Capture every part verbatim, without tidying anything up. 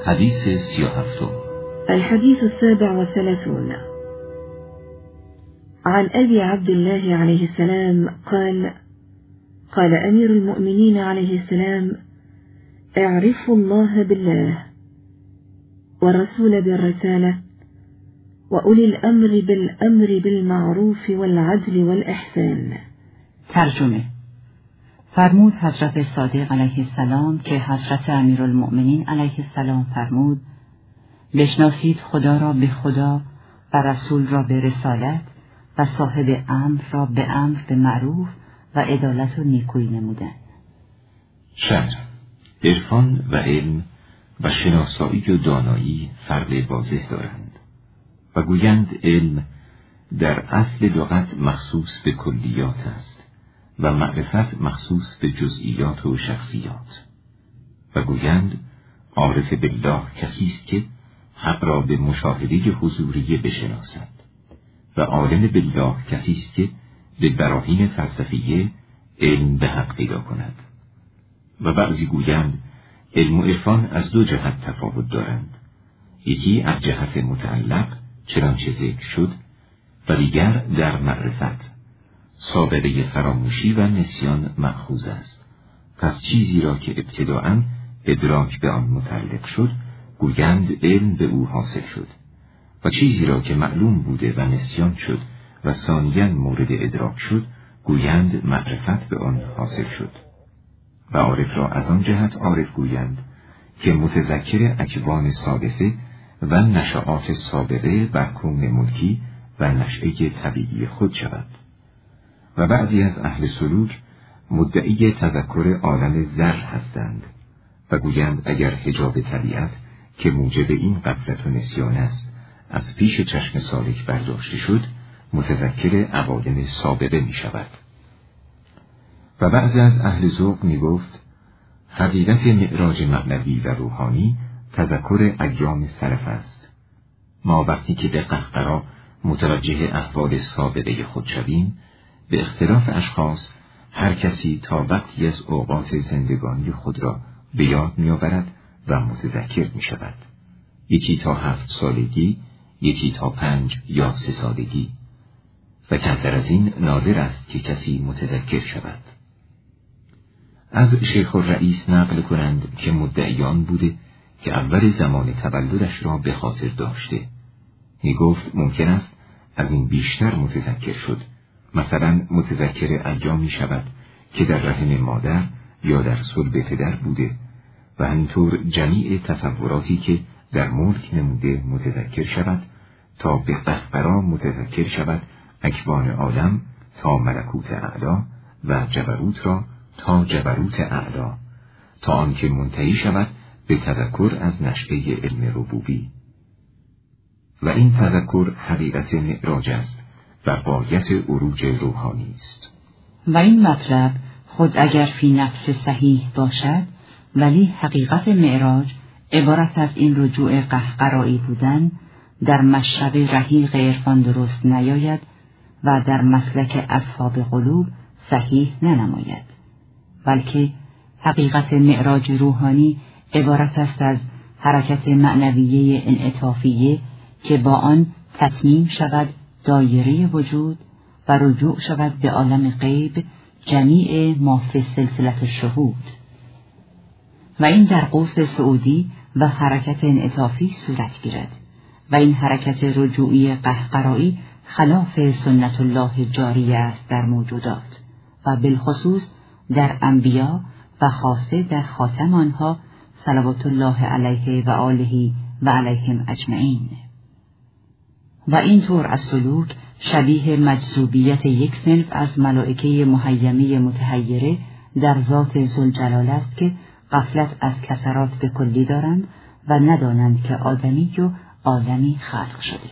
حدیث سی و هفتم. الحديث السابع والثلاثون. عن أبي عبد الله عليه السلام قال: قال أمير المؤمنين عليه السلام: اعرفوا الله بالله، والرسول بالرسالة، وأولي الأمر بالأمر بالمعروف والعدل والإحسان. ترجمه: فرمود حضرت صادق علیه السلام که حضرت امیرالمؤمنین علیه السلام فرمود: بشناسید خدا را به خدا و رسول را به رسالت و صاحب امر را به امر به معروف و عدالت و نیکویی نمودن. شرح: عرفان و علم و شناسایی و دانایی فرق واضح دارند و گویند علم در اصل لغت مخصوص به کلیات است و معرفت مخصوص به جزئیات و شخصیات، و گویند عارف بالله کسی است که حق را به مشاهده حضوریه بشناسد و عالم بالله کسی است که به براهین فلسفیه علم به حق پیدا کند. و بعضی گویند علم و عرفان از دو جهت تفاوت دارند، یکی از جهت متعلق چنانچه ذکر شد و دیگر در معرفت. سابقه فراموشی و نسیان مأخوذ است، پس چیزی را که ابتداءً ادراک به آن متعلق شد گویند علم به او حاصل شد، و چیزی را که معلوم بوده و نسیان شد و ثانیاً مورد ادراک شد گویند معرفت به آن حاصل شد. و عارف را از آن جهت عارف گویند که متذکر اکوان صادفه و نشآت سابقه بر کون ملکی و نشأه طبیعی خود شود. و بعضی از اهل سلوک مدعی تذکر عالم ذر هستند و گویند اگر حجاب طبیعت که موجب این غفلت و نسیان است از پیش چشم سالک برداشته شد متذکر عوالم سابقه می شود. و بعضی از اهل ذوق می گفت حقیقت معراج معنوی و روحانی تذکر ایام سلف است. ما وقتی که به قهقرا متوجه احوال سابقه خود شویم، به اختلاف اشخاص هر کسی تا وقتی از اوقات زندگانی خود را به یاد می آورد و متذکر می شود. یکی تا هفت سالگی، یکی تا پنج یا سه سالگی، و کمتر از این نادر است که کسی متذکر شود. از شیخ الرئیس نقل کنند که مدعیان بوده که اول زمان تولدش را به خاطر داشته. می گفت ممکن است از این بیشتر متذکر شد، مثلا متذکر ایامی شود که در رحم مادر یا در صلب پدر بوده، و همینطور جمیع تصوراتی که در ملک نموده متذکر شود، تا به قهقرا متذکر شود اکوان عالم تا ملکوت اعلا و جبروت را تا جبروت اعلا، تا آنکه منتهی شود به تذکر از نشأه علم ربوبی. و این تذکر حقیقت معراج است و غایت عروج روحانی است. و این مطلب خود اگر فی نفس صحیح باشد، ولی حقیقت معراج عبارت از این رجوع قهقرایی بودن در مشرب رحیق عرفان درست نیاید و در مسلک اصحاب قلوب صحیح ننماید، بلکه حقیقت معراج روحانی عبارت است از حرکت معنویه انعطافیه که با آن تتمیم شود دایره وجود و رجوع شود به عالم غیب جمیع ما فی سلسله الشهود. و این در قوس سعودی و حرکت انعطافی صورت گیرد، و این حرکت رجوعی قهقرایی خلاف سنت الله جاری است در موجودات و بالخصوص در انبیا و خاصه در خاتم آنها صلوات الله علیه و آله و علیهم اجمعین. و این طور از سلوک شبیه مجذوبیت یک صنف از ملائکه محیمه متحیره در ذات ذوالجلال است که غفلت از کسرات به کلی دارند و ندانند که آدمی و عالمی خلق شده.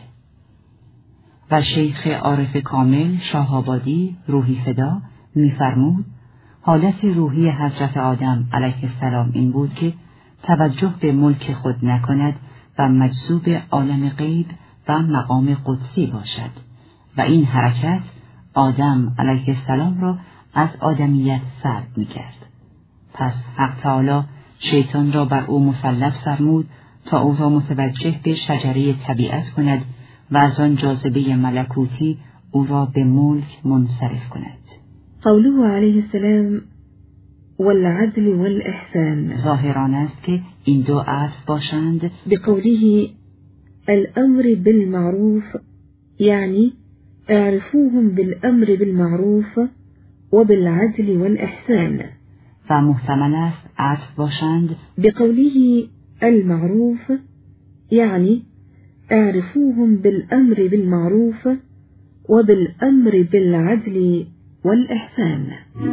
و شیخ عارف کامل شاهآبادی روحی فدا می‌فرمود حالت روحی حضرت آدم علیه السلام این بود که توجه به ملک خود نکند و مجذوب عالم غیب و مقام قدسی باشد، و این حرکت آدم علیه السلام را از آدمیت سلب می‌کرد. پس حق تعالی شیطان را بر او مسلط فرمود تا او را متوجه به شجره طبیعت کند و از آن جاذبه ملکوتی او را به ملک منصرف کند. قوله علیه السلام والعدل والإحسان ظاهران است که این دو عطف باشند بقوله الأمر بالمعروف يعني اعرفوهم بالأمر بالمعروف وبالعدل والإحسان، و محتمل است عطف باشند بقوله المعروف يعني اعرفوهم بالأمر بالمعروف وبالأمر بالعدل والإحسان.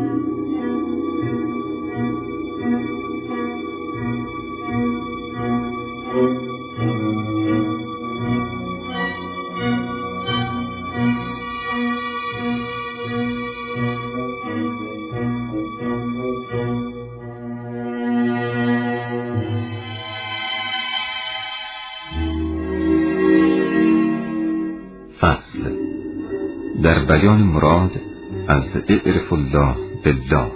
فصل در بیان مراد از اعرف الله بالله،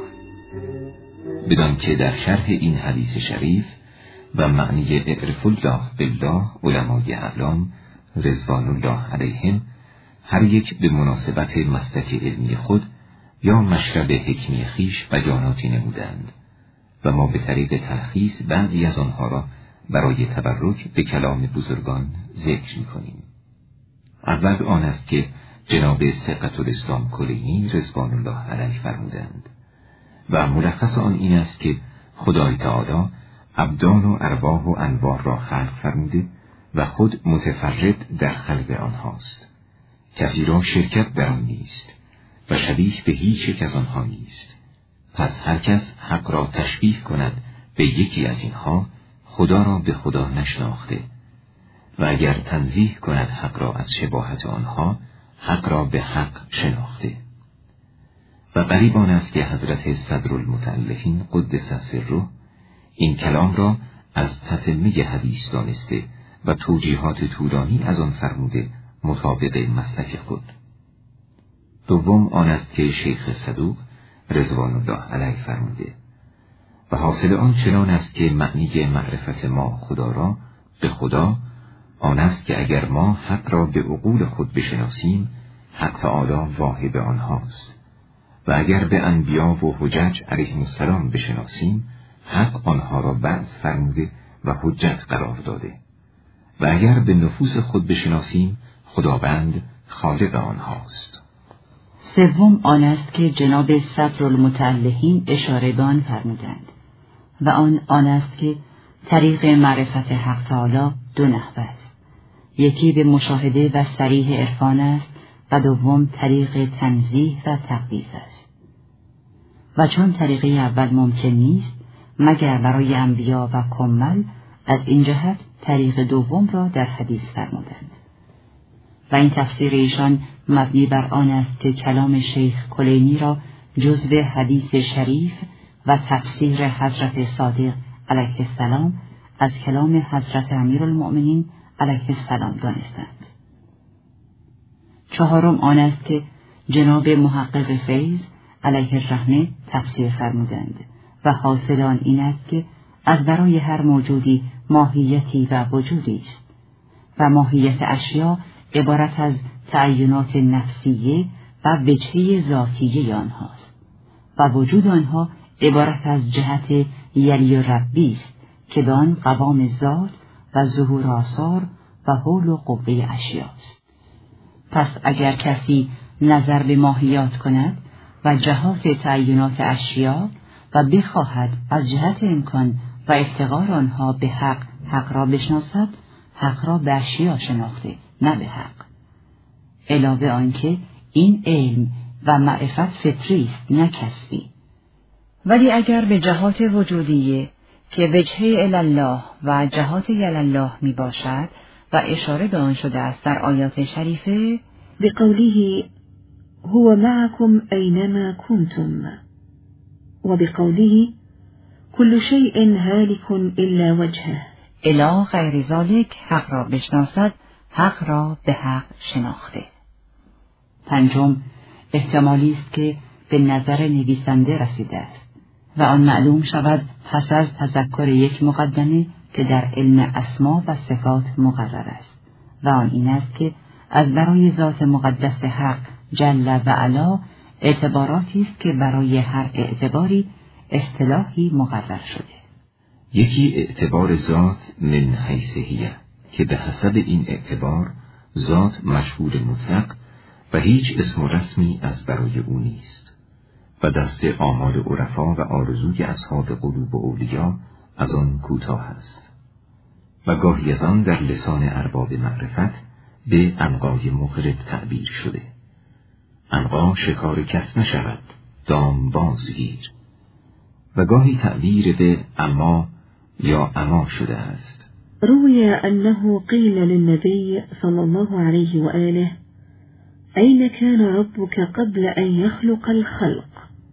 بدان که در شرح این حدیث شریف و معنی اعرف الله بالله علمای اعلام رضوان الله علیهم هر یک به مناسبت مسلک علمی خود یا مشرب حکمی خیش بیاناتی نمودند و ما به طریق تلخیص بعضی از آنها را برای تبرک به کلام بزرگان ذکر می‌کنیم. اول آن است که جناب ثقة الاسلام کلینی رضوان الله علیه فرمودند و ملخص آن این است که خدای تعالی ابدان و ارواح و انواع را خلق فرموده و خود متفرد در خلق آنهاست، کسی را شرکت در آن نیست و شبیه به هیچ یک از آنها نیست. پس هر کس حق را تشبیه کند به یکی از اینها خدا را به خدا نشناخته و اگر تنزیه کند حق را از شباهت آنها حق را به حق شناخته. و غریب آن است که حضرت صدرالمتألفین قدس سره این کلام را از تتمه حدیث دانسته و توجیهات طولانی از آن فرموده مطابق مسلک خود. دوم آن است که شیخ صدوق رضوان الله علیه فرموده و حاصل آن چنان است که معنی معرفت ما خدا را به خدا آن است که اگر ما حق را به عقول خود بشناسیم حق تعالی واهب آنهاست و اگر به انبیا و حجج علیهم السلام بشناسیم حق آنها را بعث فرموده و حجت قرار داده و اگر به نفوس خود بشناسیم خداوند خالق آنهاست. سوم آن است که جناب صدرالمتألفین اشاره به آن فرمودند و آن آن است که طریق معرفت حق تعالی دو نحو است، یکی به مشاهده و صریح عرفان است و دوم طریق تنزیه و تقدیس است. و چون طریقه اول ممکن نیست مگر برای انبیا و کمل، از این جهت طریق دوم را در حدیث فرمودند و این تفسیر ایشان مبنی بر آن است که کلام شیخ کلینی را جزو حدیث شریف و تفسیر حضرت صادق علیه السلام از کلام حضرت امیرالمؤمنین علیه السلام دانستند. چهارم آن است که جناب محقق فیض علیه الرحمه تفسیر فرمودند و حاصل آن این است که از برای هر موجودی ماهیتی و وجودی است و ماهیت اشیا عبارت از تعینات نفسیه و وجهه ذاتیه آنهاست و وجود آنها عبارت از جهت یلی و ربی است که به آن قوام ذات و ظهور آثار و حول و قوه اشیاست. پس اگر کسی نظر به ماهیات کند و جهات تعینات اشیا و بخواهد از جهت امکان و افتقار آنها به حق حق را بشناسد، حق را به اشیا شناخته نه به حق، علاوه آنکه این علم و معرفت فطری است نه کسبی. ولی اگر به جهات وجودیه که وجهه الله و جهات الله می باشد و اشاره به آن شده است در آیات شریفه بقوله هو معكم أينما كنتم وبقوله كل شيء هالك إلا وجهه الی غیر ذالک حق را بشناسد، حق را به حق شناخته. پنجم احتمالی است که به نظر نویسنده رسیده است و آن معلوم شود پس از تذکر یک مقدمه که در علم اسما و صفات مقرر است و آن این است که از برای ذات مقدس حق جل و علا اعتباراتی است که برای هر اعتباری اصطلاحی مقرر شده. یکی اعتبار ذات من حیث هی که به حسب این اعتبار ذات مشهور مطلق و هیچ اسم و رسمی از برای او نیست و دست آمال عرفا و آرزوی اصحاب قلوب و اولیا از آن کوتاه است و گاهی از آن در لسان ارباب معرفت به عنقای مغرب تعبیر شده. عنقا شکار کس نشود، دام بازگیر، و گاهی تعبیر به اما یا اما شده است. روی انه قیل للنبی صلی الله علیه و آله أين كان ربك قبل أن يخلق الخلق؟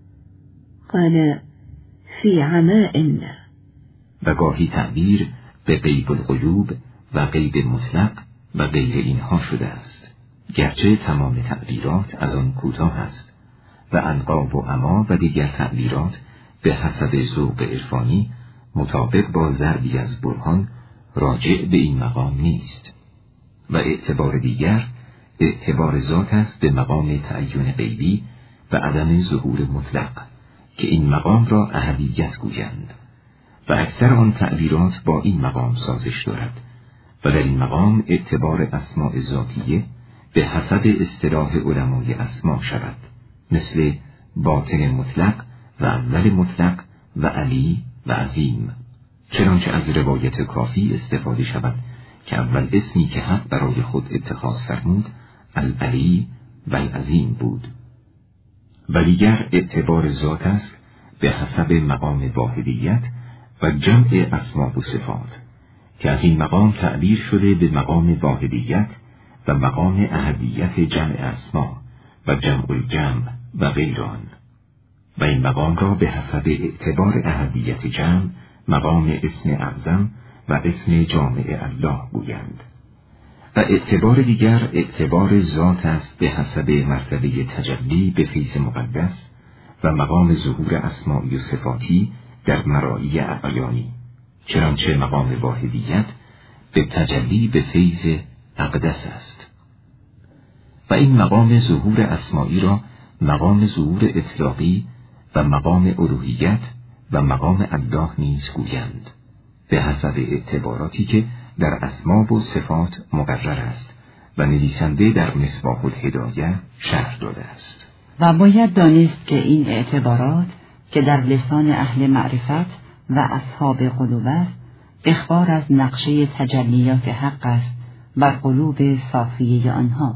قال في عماء. و گاهی تعبیر به غیب الغیوب و غیب مطلق و غیر اینها شده است، گرچه تمام تعبیرات از آن کوتاه است و عنقا و اما و دیگر تعبیرات به حسب ذوق عرفانی مطابق با ضربی از برهان راجع به این مقام نیست. و اعتبار دیگر اعتبار ذات است به مقام تعین غیبی و عدم ظهور مطلق که این مقام را احدیت گویند و اکثر آن تعبیرات با این مقام سازش دارد و در این مقام اعتبار اسماء ذاتیه به حسب اصطلاح علمای اسما شود، مثل باطن مطلق و اول مطلق و علی و عظیم، چنانچه از روایت کافی استفاده شود که اول اسمی که حق برای خود اتخاذ فرمود العلی و العظیم بود. و دیگر اعتبار ذات است به حسب مقام واحدیت و جمع اسما و صفات که از این مقام تعبیر شده به مقام واحدیت و مقام احدیت جمع اسما و جمع الجمع و غیر آن، و این مقام را به حسب اعتبار احدیت جمع مقام اسم اعظم و اسم جامع الله گویند. و اعتبار دیگر اعتبار ذات است به حسب مرتبه تجلی به فیض مقدس و مقام ظهور اسماعی و صفاتی در مرایی اعیانی، چنانچه مقام واحدیت به تجلی به فیض اقدس است. و این مقام ظهور اسماعی را مقام ظهور اطلاقی و مقام الوهیت و مقام الله نیز گویند، به حسب اعتباراتی که در اسما و صفات مقرر است و نویسنده در مصباح الهدایه شرح داده است. و باید دانست که این اعتبارات که در لسان اهل معرفت و اصحاب قلوب است، اخبار از نقشه تجلیات حق است بر قلوب صافیه آنها،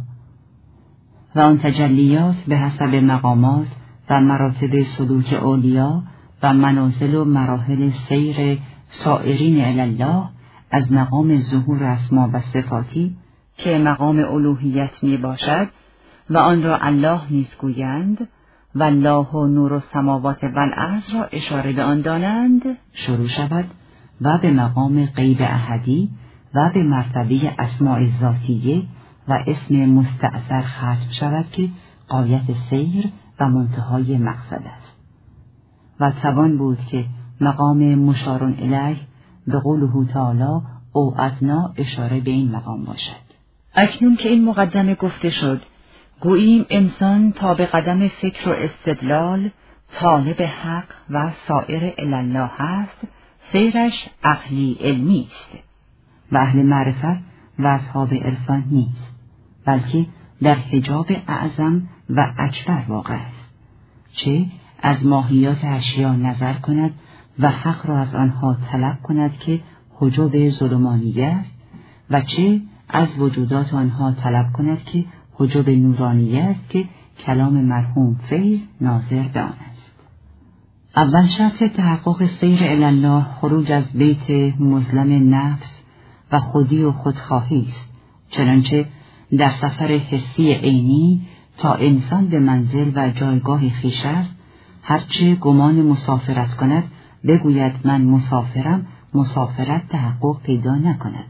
و آن تجلیات به حسب مقامات و مراتب سلوک اولیا و منازل و مراحل سیر سائرین الی الله از مقام ظهور اسما و صفاتی که مقام الوهیت می باشد و آن را الله نیز گویند و الله و نور السماوات و الارض را اشاره به آن دانند شروع شود و به مقام غیب احدی و به مرتبه اسماء ذاتیه و اسم مستأثر ختم شود که غایت سیر و منتهای مقصد است. و توان بود که مقام مشار الیه به قوله تعالی او ادنا اشاره به این مقام باشد. اکنون که این مقدمه گفته شد، گوییم انسان تا به قدم فکر و استدلال طالب حق و سائر الی الله هست، سیرش عقلی علمی است و اهل معرفت و اصحاب عرفان نیست، بلکه در حجاب اعظم و اکبر واقع است، چه از ماهیات اشیا نظر کند و حق را از آنها طلب کند که حجاب ظلمانیه است و چه از وجودات آنها طلب کند که حجاب نورانیه است که کلام مرحوم فیض ناظر به آن است. اول شرط تحقق سیر الی الله خروج از بیت مظلم نفس و خودی و خودخواهی است، چنانچه در سفر حسی عینی تا انسان به منزل و جایگاه خویش است، هرچه گمان مسافرت کند بگوید من مسافرم، مسافرت تحقق پیدا نکند.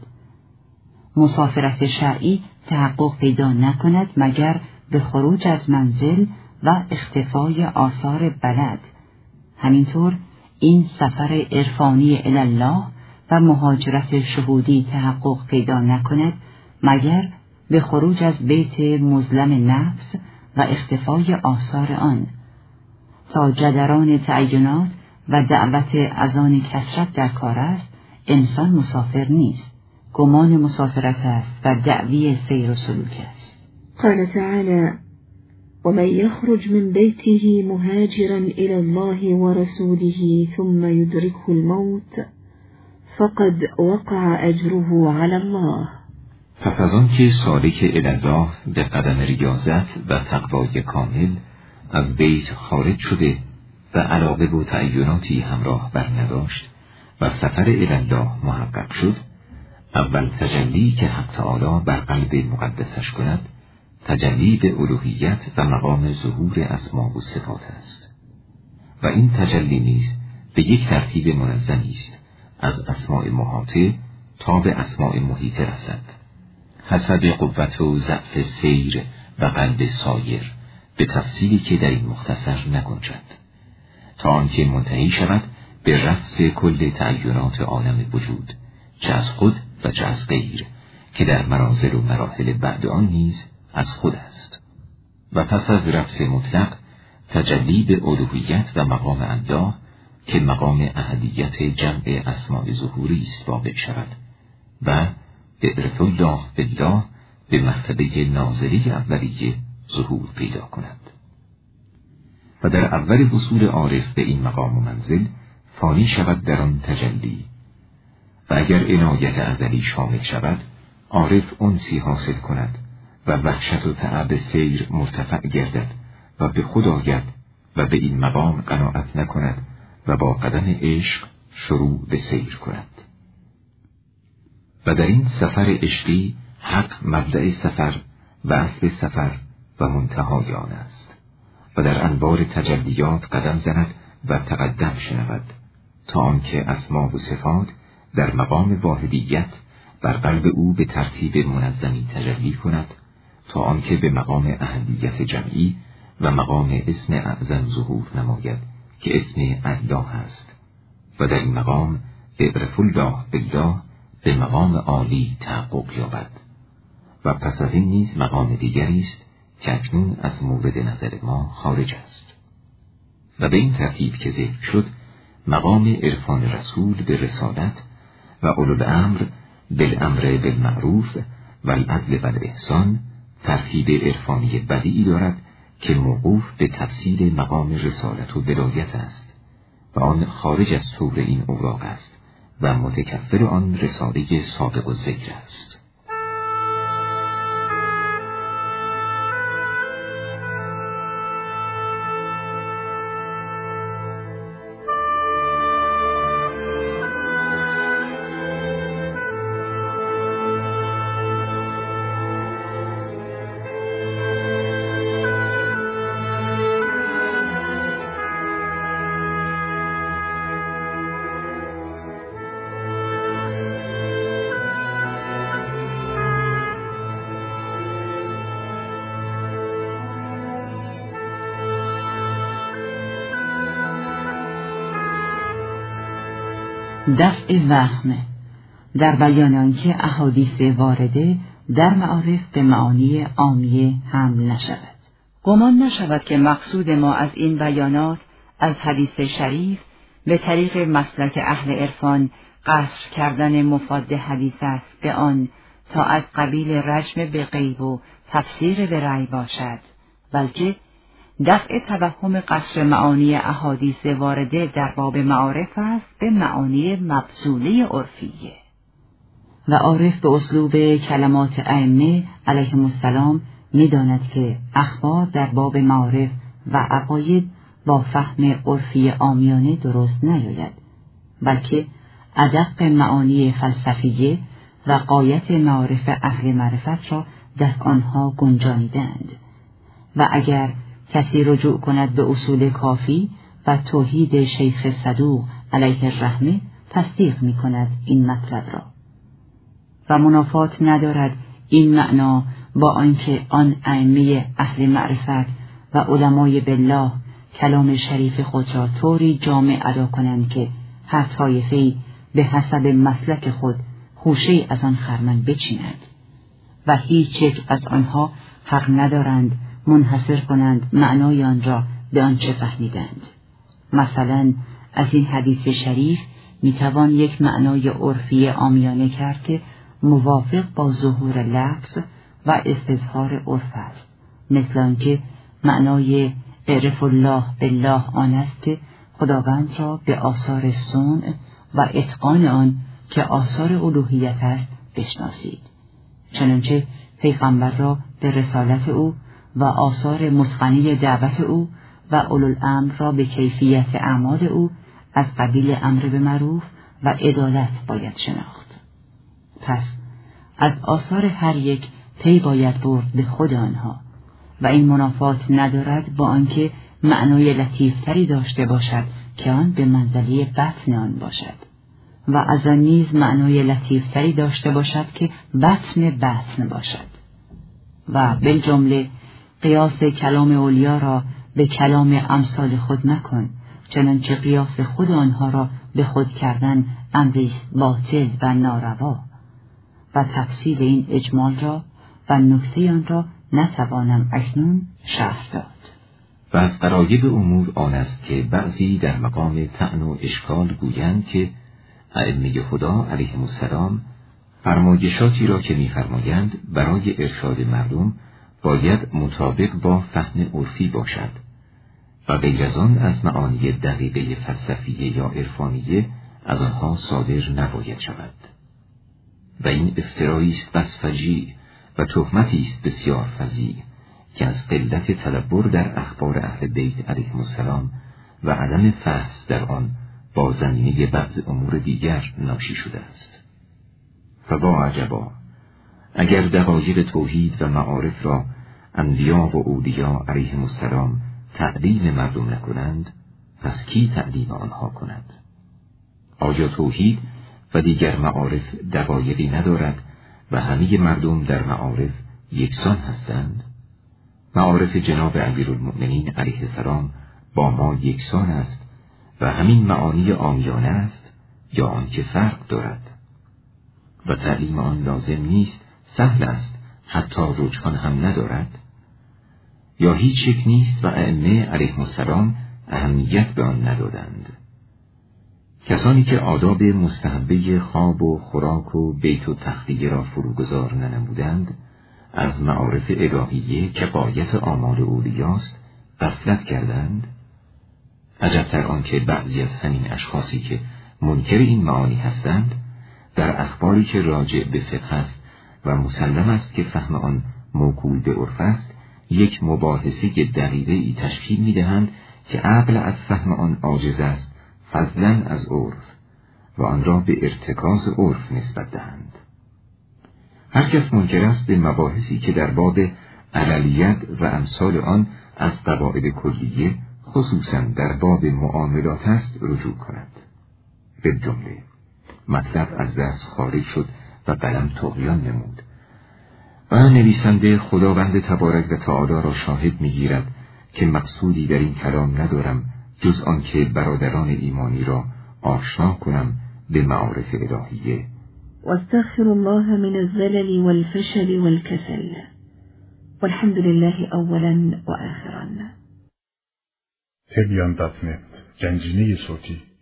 مسافرت شرعی تحقق پیدا نکند مگر به خروج از منزل و اختفای آثار بلد. همینطور این سفر عرفانی الی الله و و مهاجرت شهودی تحقق پیدا نکند مگر به خروج از بیت مظلم نفس و اختفای آثار آن. تا جدران تعینات و دعوت از آن کثرت در کار است، انسان مسافر نیست، گمان مسافرت است و دعوی سیر و سلوک است. قال تعالى: ومن يخرج من بيته مهاجرا إلى الله ورسوله ثم يدركه الموت فقد وقع أجره على الله. پس از آن که سالک الالله به قدم ریاضت و تقوای کامل از بیت خارج شده و علاقه و تعیناتی همراه بر نداشت و سفر الالله محقق شد، اول تجلی که حق تعالی بر قلب مقدسش کند تجلی به الوهیت و مقام ظهور اسما و صفات است و این تجلی نیز به یک ترتیب منظمی است، از اسماء محاطه تا به اسماء محیطه رسد، حسب قوت و ضعف سیر و قلب سایر، به تفصیلی که در این مختصر نگنجد، تا آنکه منتهی شود به رفض کل تعینات عالم وجود، چه از خود و چه از غیر، که در منازل و مراحل بعد آن نیز از خود است. و پس از رفض مطلق تجلی به الوهیت و مقام الله که مقام احدیت جمع اسماء ظهوری است واقع شود و اعرف الله بالله به مرتبه ناظری اولیه ظهور پیدا کند. و در اول وصول عارف به این مقام و منزل فانی شود در آن تجلی، و اگر عنایت ازلی شامل شود عارف انسی حاصل کند و وحشت و تعب سیر مرتفع گردد و به خود آید و به این مقام قناعت نکند و با قدم عشق شروع به سیر کند. و در این سفر عشقی حق مبدأ سفر و اصل سفر و منتهای آن است و در انوار تجلیات قدم زند و تقدم شنود، تا آنکه اسما و صفات در مقام واحدیت بر قلب او به ترتیب منظمی تجلی کند، تا آنکه به مقام احدیت جمعی و مقام اسم اعظم ظهور نماید که اسم الله است، و در این مقام اعرف الله بالله به مقام عالی تحقق یابد. و پس از این نیز مقام دیگری است که اکنون از مورد نظر ما خارج است. و به این ترتیب که ذکر شد مقام عرفان رسول به رسالت و اولوالامر بالامر بالمعروف و العدل و الاحسان ترتیب عرفانی بدیعی دارد که موقوف به تفسیر مقام رسالت و ولایت است و آن خارج از طور این اوراق است و متکفل آن رساله سابق و ذکر است. دفع وهم در بیان آنکه احادیث وارده در معارف به معانی عامیه حمل نشود. گمان نشود که مقصود ما از این بیانات از حدیث شریف به طریق مسلک اهل عرفان قصر کردن مفاد حدیث است به آن تا از قبیل رجم به غیب و تفسیر به رأی باشد، بلکه دفع توهم قصر معانی احادیث وارده در باب معارف است به معانی مبذوله عرفیه. و عارف به اسلوب کلمات ائمه علیهم السلام می‌داند که اخبار در باب معارف و عقاید با فهم عرفی عامیانه درست نیاید، بلکه ادق معانی فلسفیه و غایت معارف اهل معرفت را در آنها گنجانیدند. و اگر کسی رجوع کند به اصول کافی و توحید شیخ صدوق علیه الرحمه تصدیق می کند این مطلب را. و منافات ندارد این معنا با آنکه آن ائمه اهل معرفت و علمای بالله کلام شریف خود را طوری جامع ادا کنند که هر طایفه‌ای به حسب مسلک خود خوشه از آن خرمن بچیند و هیچ یک از آنها حق ندارند منحصر کنند معنای آن را به آنچه فهمیدند. مثلا از این حدیث شریف میتوان یک معنای عرفی عامیانه کرد که موافق با ظهور لفظ و استظهار عرف است، مثل آنکه معنای اعرف الله بالله آن است که خداوند را به آثار صنع و اتقان آن که آثار الوهیت است بشناسید، چنانچه پیغمبر را به رسالت او و آثار متقنی دعوت او و اولوالامر را به کیفیت اعمال او از قبیل امر به معروف و عدالت باید شناخت. پس از آثار هر یک پی باید برد به خود آنها و این منافات ندارد با آنکه معنای لطیفتری داشته باشد که آن به منزله بطن آن باشد و از آن نیز معنای لطیفتری داشته باشد که بطن بطن باشد. و بالجمله قیاس کلام اولیا را به کلام امثال خود مکن، چنانچه قیاس خود آنها را به خود کردن امری باطل و ناروا. و تفصیل این اجمال را و نکته آن را نتوانم اکنون شرح داد. و از غرایب امور آن است که بعضی در مقام طعن و اشکال گویند که ائمه خدا علیهم السلام فرمایشاتی را که می‌فرمایند برای ارشاد مردم باید مطابق با فهم عرفی باشد و غیر از آن از معانی دقیقه فلسفیه یا عرفانیه از آنها صادر نباید شود. و این افترایی است بس فجیع و تهمتی است بسیار فظیع که از قلت تدبر در اخبار اهل بیت علیهم السلام و عدم فحص در آن با زمینه بعض امور دیگر ناشی شده است. فبا عجبا، اگر دقایق توحید و معارف را انبیا و اولیا علیهم السلام تعلیم مردم نکنند، پس کی تعلیم آنها کند؟ آیا توحید و دیگر معارف دقایقی ندارد و همه مردم در معارف یکسان هستند؟ معارف جناب امیرالمؤمنین علیه السلام با ما یکسان است و همین معانی عامیانه است یا آنکه فرق دارد؟ و تعلیم آن لازم نیست، سهل است، حتی رجحان هم ندارد؟ یا هیچ شک نیست و ائمه علیهم السلام اهمیت به آن ندادند؟ کسانی که آداب مستحبه خواب و خوراک و بیت و تختیه را فروگذار ننمودند، از معارف الهیه که غایت آمال اولیاست غفلت کردند. عجبتر آن که بعضی از همین اشخاصی که منکر این معانی هستند، در اخباری که راجع به فقه است و مسلم است که فهم آن موکول به عرف است، یک مباحثه دقیقه‌ای تشکیل می‌دهند که عقل از فهم آن عاجز است، فضلاً از عرف، و آن را به ارتکاز عرف نسبت دهند. هر کس منکر است به مباحثی که در باب علیت و امثال آن از قواعد کلیه، خصوصاً در باب معاملات است، رجوع کند. به جمله مطلب از دست خارج شد و قلم طغیان نمود و نویسنده خداوند تبارک و تعالی را شاهد می‌گیرد که مقصودی در این کلام ندارم جز آن که برادران ایمانی را آشنا کنم به معارف الهیه. واستغفر الله من الزلل والفشل والكسل والحمد لله اولا و آخرا. تبیان دات نت، گنجینه صوتی.